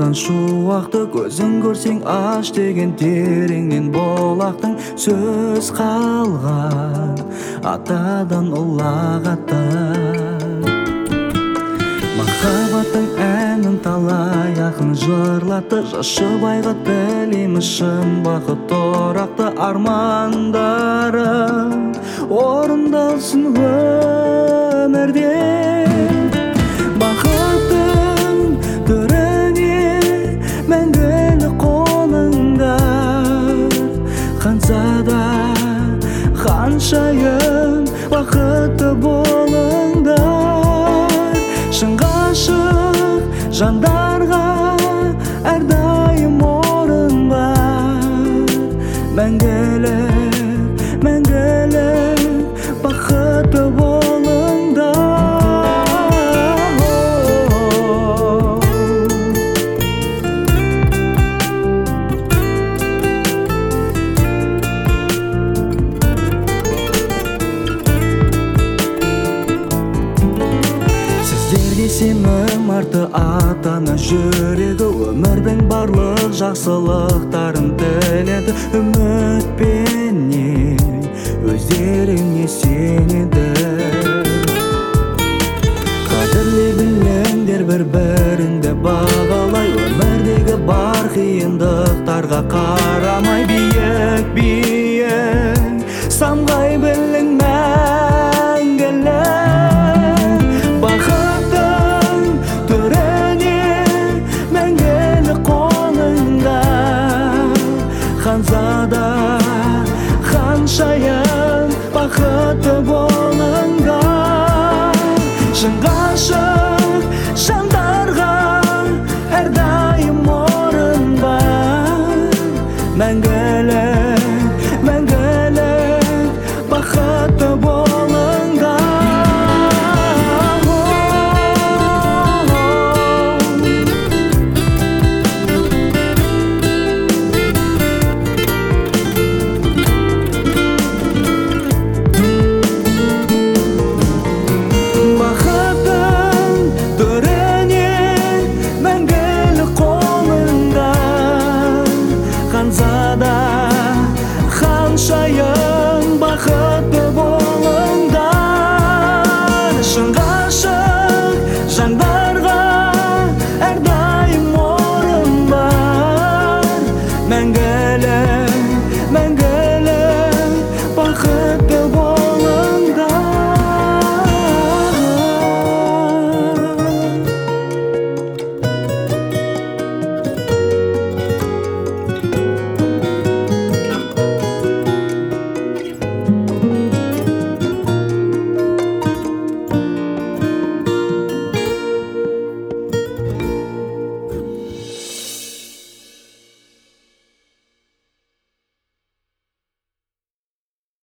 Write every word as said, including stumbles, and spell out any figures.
қалған шуақты көзің көрсең аш деген тереңнен болақтың сөз қалған атадан ұлағатты. Махаббаттың әнін талай ақын жырлатты, жашыбайға тілейміз шын бақыт орақты, армандарым орындалсын өмірде. Бақыттың түріне мәңгілік қолыңда, ханзада ханшайым бақытты болыңдар. Шын ғашық жандарға әрдайым орын бар, мәңгілік, мәңгілік бақытты болыңдар. Сіздерге сенім арты ата-ана жүрегі, өмірдің барлық жақсылықтарын тіледі. Үмітпенен өздеріңе сенеді. Қадірлей біліңдер бір-біріңді бағалай, өмірдегі бар қиындықтарға қарамай. Биік биік самғай білің мәңгілік. Бақыттың түріне мәңгілік қолыңда, ханзада ханшайым бақытты болыңдар. Шын ғашық жандарға әрдайым орын бар, мәңгілік, мәңгілік бақытты болыңдар. Ханзада ханшайым бақытты болыңдар. Шын ғашық жандарға әрдайым орын бар, мәңгі